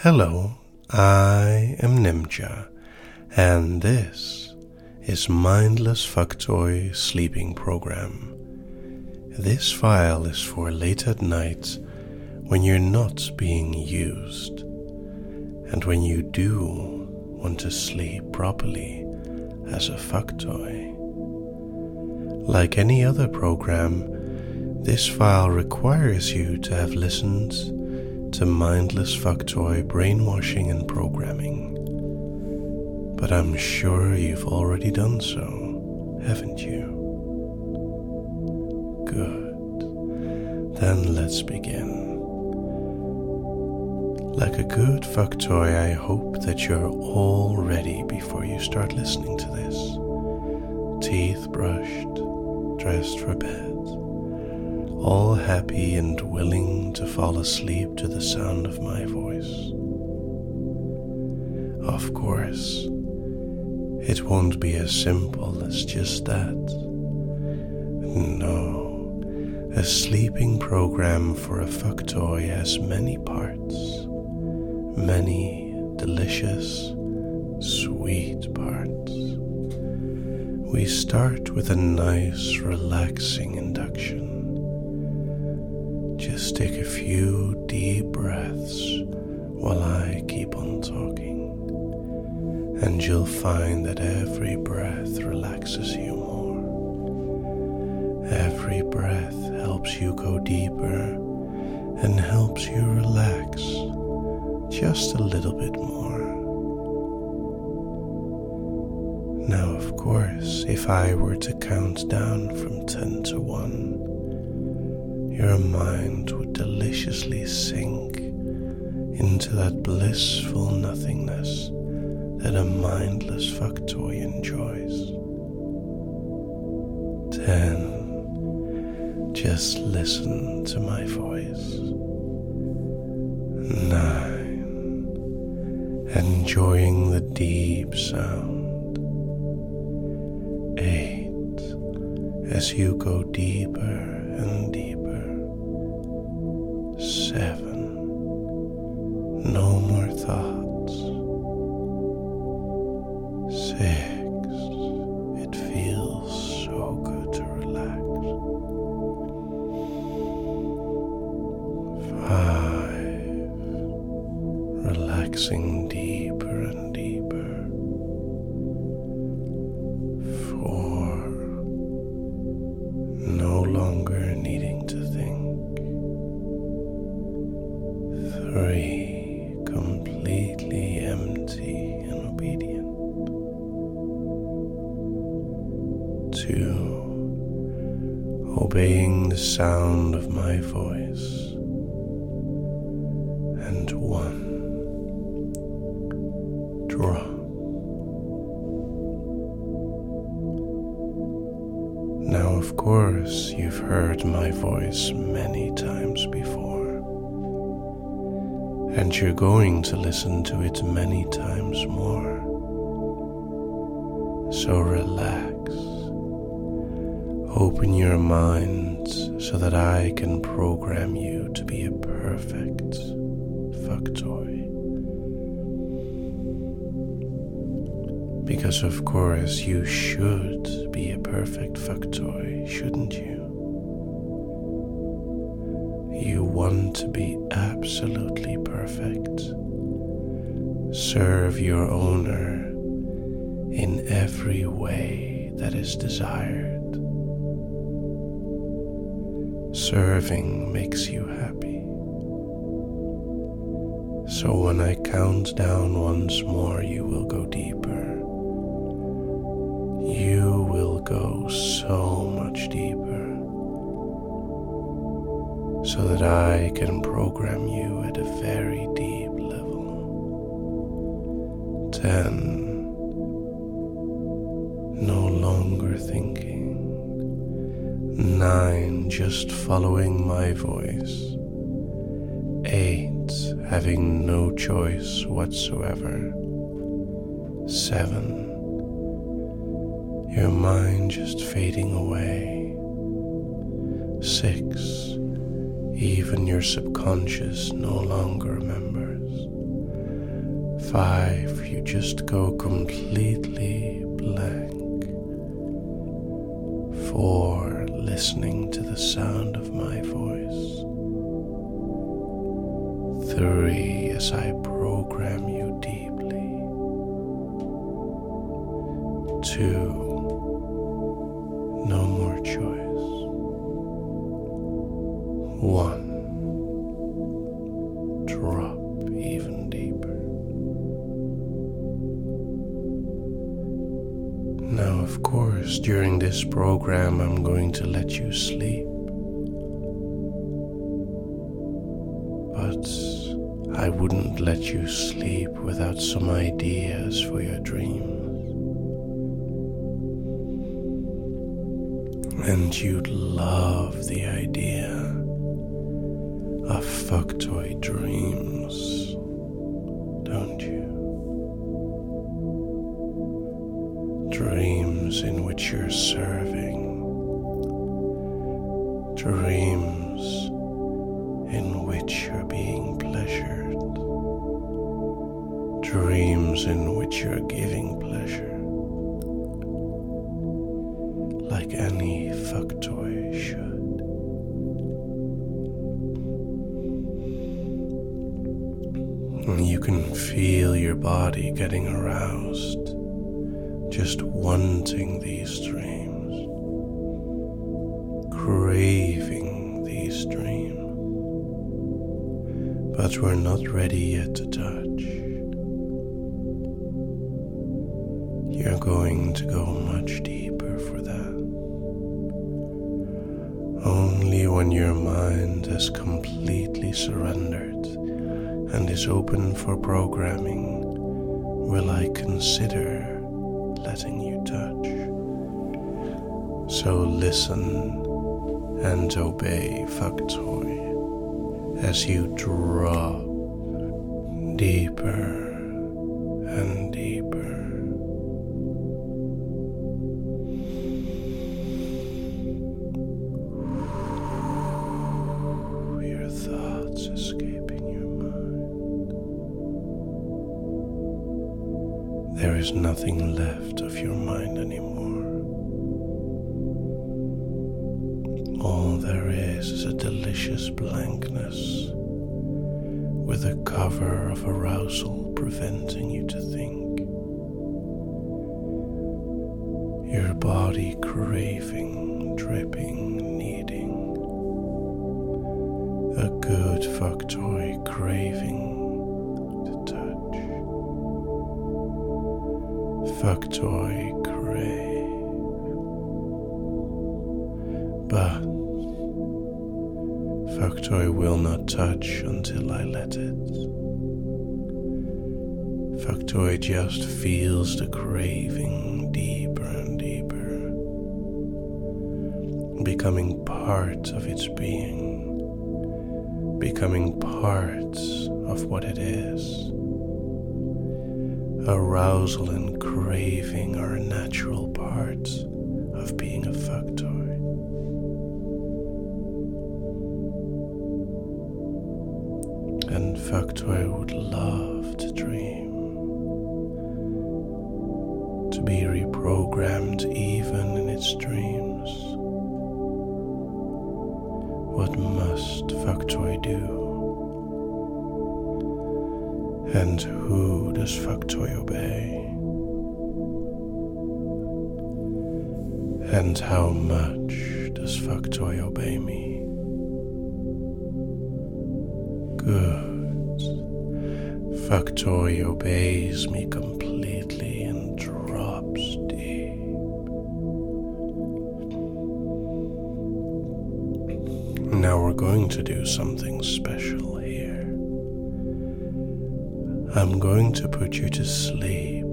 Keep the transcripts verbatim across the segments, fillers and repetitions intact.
Hello, I am Nimja, and this is Mindless Fucktoy Sleeping Program. This file is for late at night when you're not being used, and when you do want to sleep properly as a fucktoy. Like any other program, this file requires you to have listened to mindless fucktoy brainwashing and programming. But I'm sure you've already done so, haven't you? Good. Then let's begin. Like a good fucktoy, I hope that you're all ready before you start listening to this. Teeth brushed, dressed for bed, all happy and willing to fall asleep to the sound of my voice. Of course, it won't be as simple as just that. No, a sleeping program for a fucktoy has many parts, many delicious, sweet parts. We start with a nice, relaxing induction. Just take a few deep breaths while I keep on talking, and you'll find that every breath relaxes you more. Every breath helps you go deeper and helps you relax just a little bit more. Now, of course, if I were to count down from ten to one, your mind would deliciously sink into that blissful nothingness that a mindless fucktoy enjoys. Ten. Just listen to my voice. Nine. Enjoying the deep sound. Eight. As you go deeper and deeper. Seven. No more thoughts. Six. It feels so good to relax. Five. Relaxing deeper and deeper. Four. No longer needing to think. Three, completely empty and obedient. Two, obeying the sound of my voice. And one, drop. Now, of course, you've heard my voice many times before. And you're going to listen to it many times more. So relax. Open your mind so that I can program you to be a perfect fucktoy. Because of course you should be a perfect fucktoy, shouldn't you? You want to be absolutely perfect. Serve your owner in every way that is desired. Serving makes you happy. So when I count down once more, you will go deeper. You will go so much deeper, so that I can program you at a very deep level. Ten. No longer thinking. Nine. Just following my voice. Eight. Having no choice whatsoever. Seven. Your mind just fading away. Six. Even your subconscious no longer remembers. five, you just go completely blank. Four, listening to the sound of my voice. Three, as I program you deeply. Two, no more choice. One, drop even deeper. Now, of course, during this program, I'm going to let you sleep. But I wouldn't let you sleep without some ideas for your dreams. And you'd love the idea of fucktoy dreams, don't you? Dreams in which you're serving. Dreams in which you're being pleasured. Dreams in which you're giving pleasure. Like any fucktoy should. You can feel your body getting aroused, just wanting these dreams, craving these dreams. But we're not ready yet to touch. You're going to go much deeper for that. Only when your mind has completely surrendered and is open for programming will I consider letting you touch. So listen and obey, fucktoy, as you drop deeper and deeper. Your thoughts escaping your mind. There is nothing left of your mind anymore. All there is is a delicious blankness with a cover of arousal preventing you to think. Your body craving, dripping, needing. A good fucktoy craving to touch. Fucktoy crave. But fucktoy will not touch until I let it. Fucktoy just feels the craving deeper and deeper, becoming part of its being, becoming part of what it is. Arousal and craving are a natural part of being a fucktoy. And fucktoy would love to dream, to be reprogrammed even in its dreams. What must fucktoy do? And who does fucktoy obey? And how much does fucktoy obey me? Good. Fucktoy obeys me completely and drops deep. Now we're going to do something special here. I'm going to put you to sleep,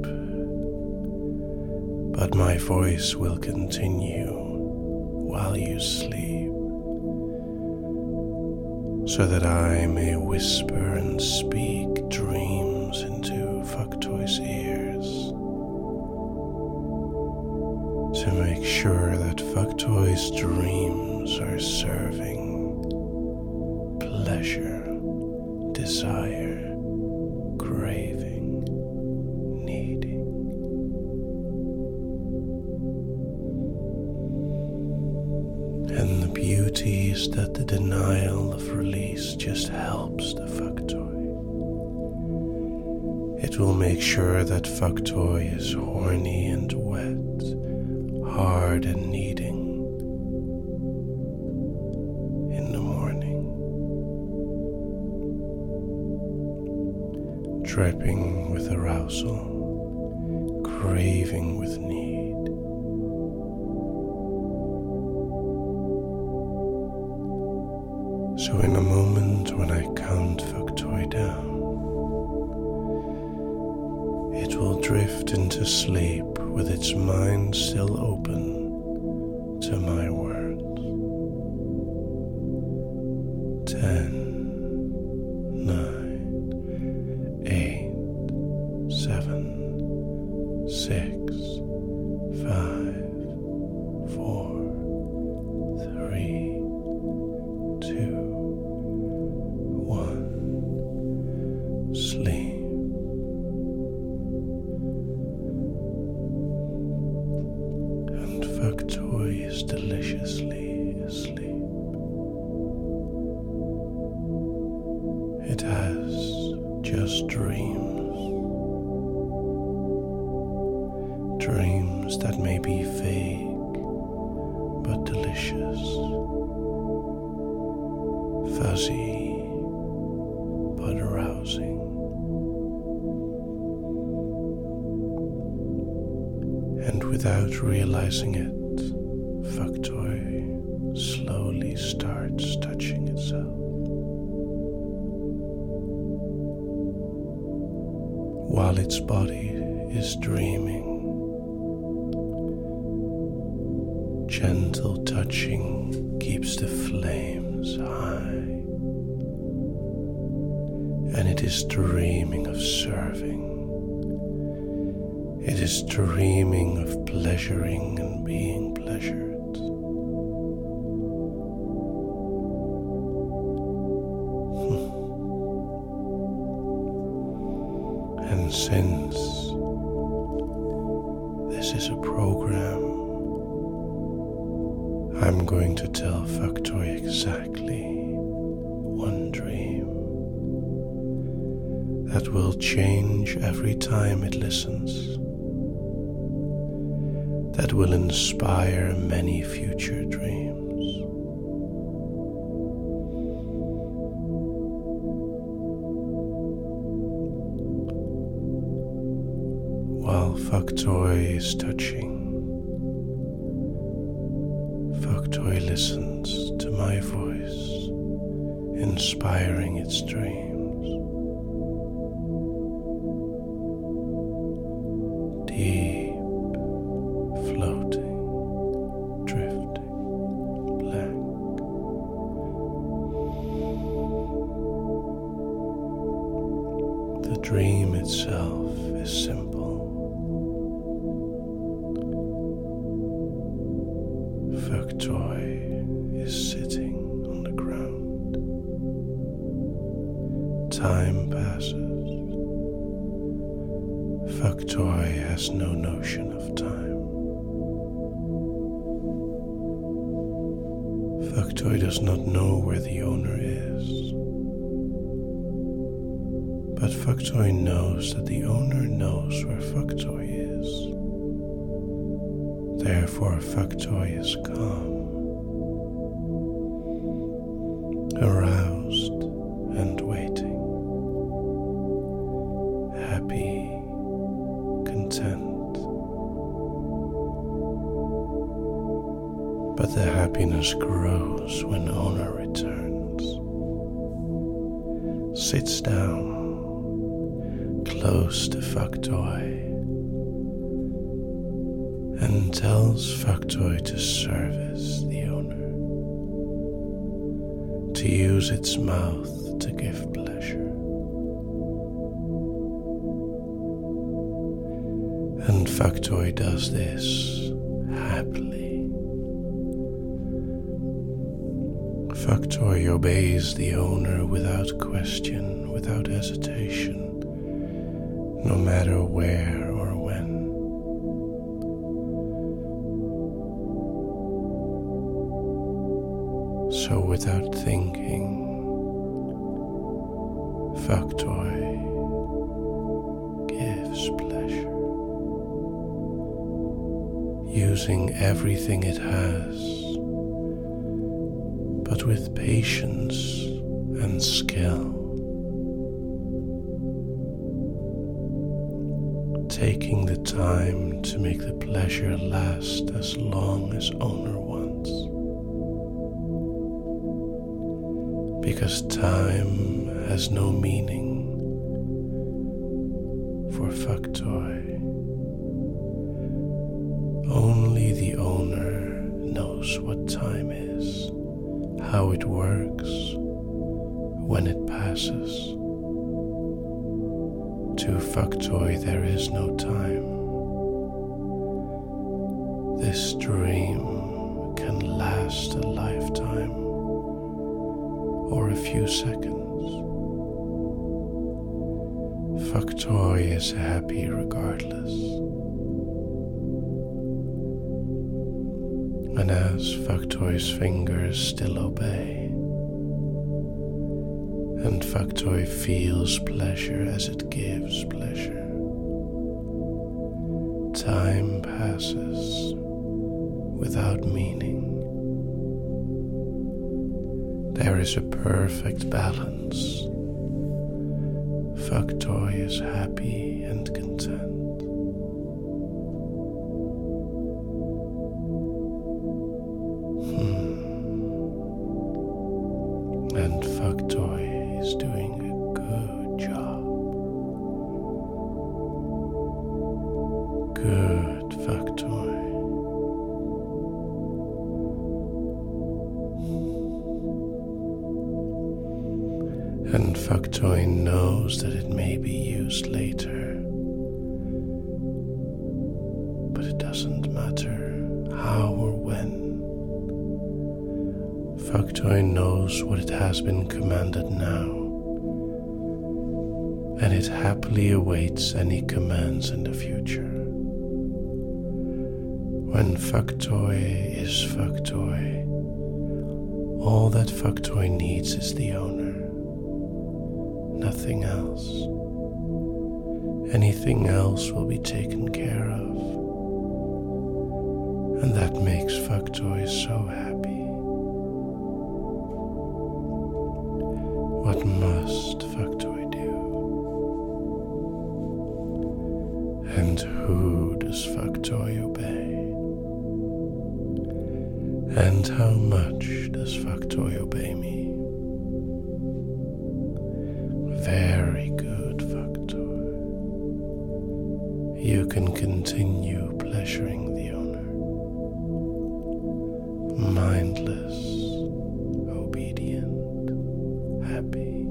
but my voice will continue while you sleep, so that I may whisper and speak dreams into fucktoy's ears, to make sure that fucktoy's dreams are serving pleasure, desire, craving. that the denial of release just helps the fuck toy. It will make sure that fuck toy is horny and wet, hard and needing in the morning, dripping with arousal, craving with need. So in a moment when I count fuck toy down, it will drift into sleep with its mind still open to my words. Ten, nine, eight, seven, six, five, four, three, two, one. Sleep. Fuck toy is deliciously asleep. It has just dreams. Dreams that may be vague but delicious. Fuzzy but arousing. And without realizing it, fuck toy slowly starts touching itself. While its body is dreaming, gentle touching keeps the flames high, and it is dreaming of serving. It is dreaming of pleasuring and being pleasured. And since this is a program, I'm going to tell fuck toy exactly one dream that will change every time it listens, that will inspire many future dreams. While fuck toy is touching, fuck toy listens to my voice, inspiring its dreams. Deep, floating, drifting, blank. The dream itself is simple. Fuck toy is sitting on the ground. Time passes. Fuck toy has no notion of time. Fuck toy does not know where the owner is. But fuck toy knows that the owner knows where fuck toy is. Therefore, fuck toy is calm, aroused and waiting, happy, content. But the happiness grows when owner returns, sits down close to fuck toy, and tells fuck toy to service the owner, to use its mouth to give pleasure. And fuck toy does this happily. Fuck toy obeys the owner without question, without hesitation, no matter where or when. So with without thinking. Factoy gives pleasure, using everything it has, but with patience and skill, taking the time to make the pleasure last as long as owner wants. Because time has no meaning for Factoy. Only the owner knows what time is, how it works, when it passes. To Factoy there is no time. This dream can last a lifetime or a few seconds. Factoy is happy regardless. And as Factoy's fingers still obey, and Factoy feels pleasure as it gives pleasure, time passes without meaning. There is a perfect balance. Factoy is happy and content. Hmm. And Factoy is doing a good job. Good, Factoy. And Factoy knows that it may be used later, but it doesn't matter how or when. Factoy knows what it has been commanded now, and it happily awaits any commands in the future. When Factoy is Factoy, all that Factoy needs is the owner. Nothing else. Anything else will be taken care of. And that makes Factoy so happy. What must Factoy do? And who does Factoy obey? And how much does Factoy obey me? Very good, Factoy. You can continue pleasuring the owner. Mindless, obedient, happy.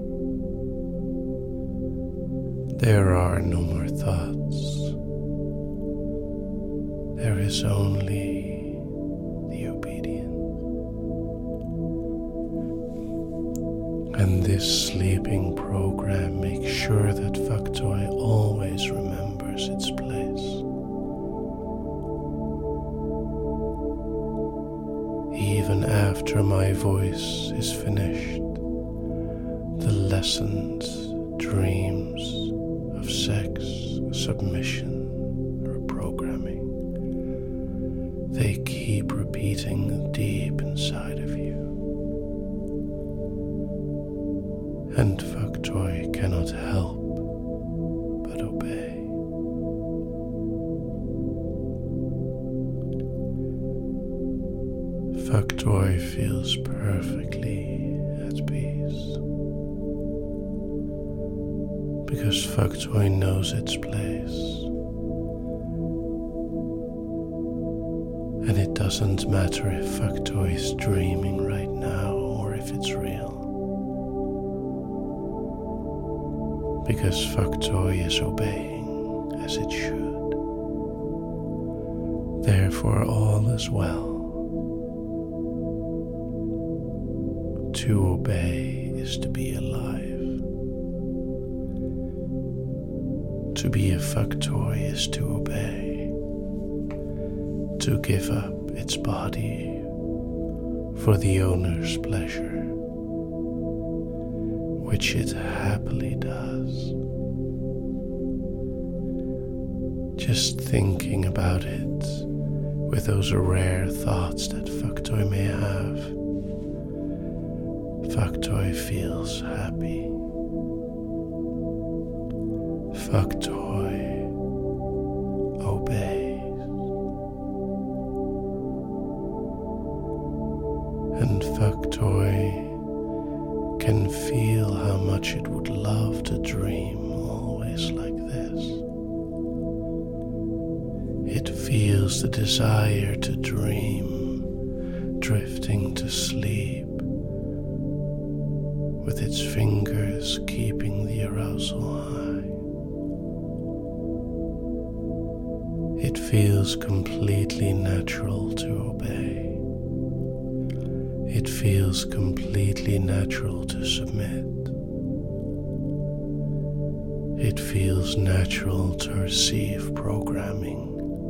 There are no more thoughts. There is only the obedience. And this sleeping program makes sure that Factoy always remembers its place. Even after my voice is finished, the lessons, dreams of sex, submission, or programming, they keep repeating deep inside of you. And Factoy cannot help but obey. Factoy feels perfectly at peace, because Factoy knows its place, and it doesn't matter if Factoy is dreaming right now or if it's real. Because Factoy is obeying as it should. Therefore all is well. To obey is to be alive. To be a Factoy is to obey. To give up its body for the owner's pleasure. which it happily does. Just thinking about it with those rare thoughts that Factoy may have, Factoy feels happy. Factoy obeys. And Factoy can feel how much it would love to dream always like this. It feels the desire to dream, drifting to sleep, with its fingers keeping the arousal high. It feels completely natural to obey. It feels completely natural to submit. It feels natural to receive programming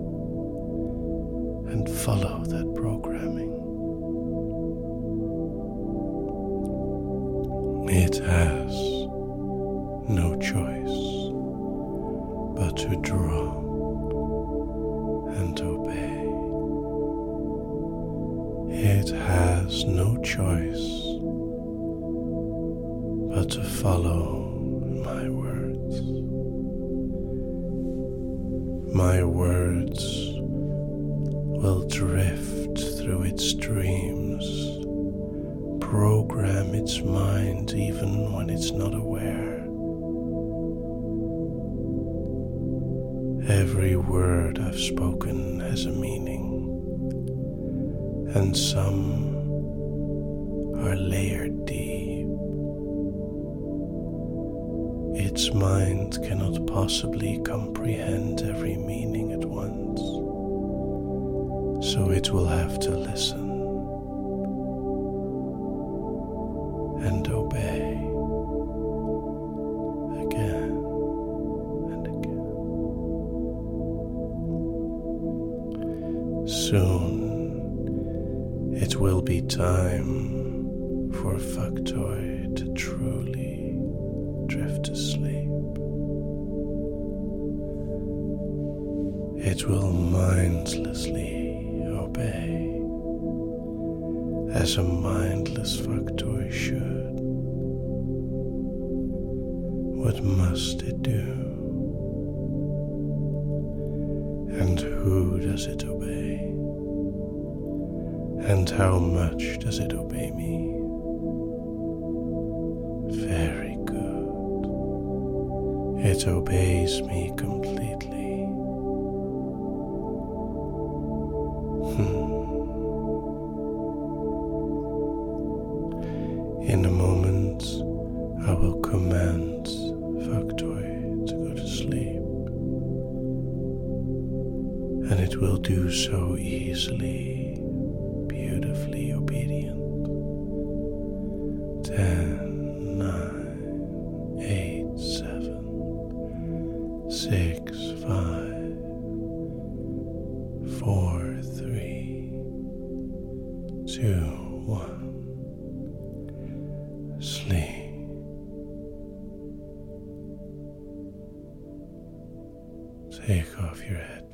and follow that programming. It has no choice but to drop and obey. It has no choice but to follow my words. My words will drift through its dreams, program its mind even when it's not aware. Every word I've spoken has a meaning, and some are layered deep. Its mind cannot possibly comprehend every meaning at once, so it will have to listen and obey again and again. Soon it will be time for Factoy to truly drift to sleep. It will mindlessly obey, as a mindless Factoy should. What must it do? And who does it obey? And how much does it obey me? Very good. It obeys me completely. Hmm. In a moment, I will command Factoy to go to sleep, and it will do so easily, beautifully obedient. Ten, nine, eight, seven, six, five, four, three, two, one. Sleep. Take off your head.